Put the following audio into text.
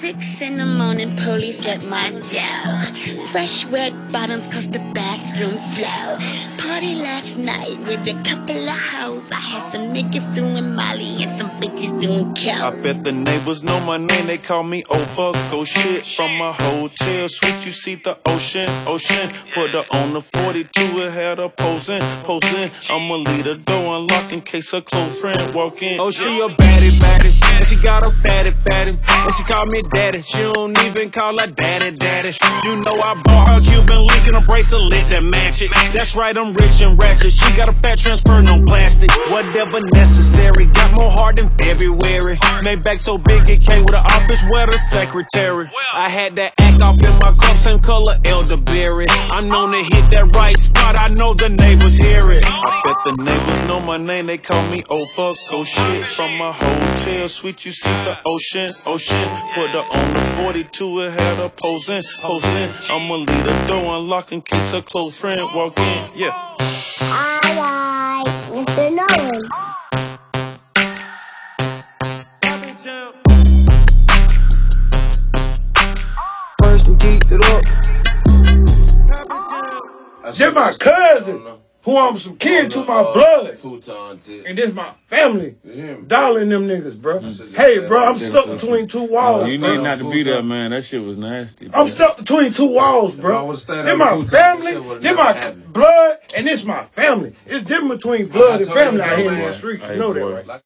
6 in the morning, police at my door. Fresh red bottoms cross the bathroom floor. Party last night with a couple of hoes. I had some niggas doing Molly and some bitches doing coke. I bet the neighbors know my name, they call me Go shit from my hotel suite, you see the ocean. Put her on the 42, it had her posing. I'ma leave the door unlocked in case her close friend walk in. Oh, she a baddie, and she got a fatty, and she call me daddy. She don't even call her daddy. You know I bought her Cuban link and a bracelet that match it. That's right, I'm rich and ratchet. She got a fat transfer, no plastic. Whatever necessary, got more heart than February. Made back so big it came with an office where the secretary. I had that act off in my cup, same color elderberry. I'm known to hit that right spot, I know the neighbors hear it. I bet the neighbors know my name, they call me Go shit from my hotel suite, you see the ocean. Put her on the 42, it had her posing. I'ma leave the door unlocked in case her close friend walk in. Yeah. Alright, Mr. Nolan. First and geeked it up. They're my cousin, who I'm some kin to my blood. And this my family. Dollar them niggas, bro. Hey, bro, I'm stuck between two walls. You need not to be there, man. That shit was nasty. I'm stuck between two walls, bro. They're my family, they're my blood, and this my family. It's different between blood and family out here in the streets. You know that, right?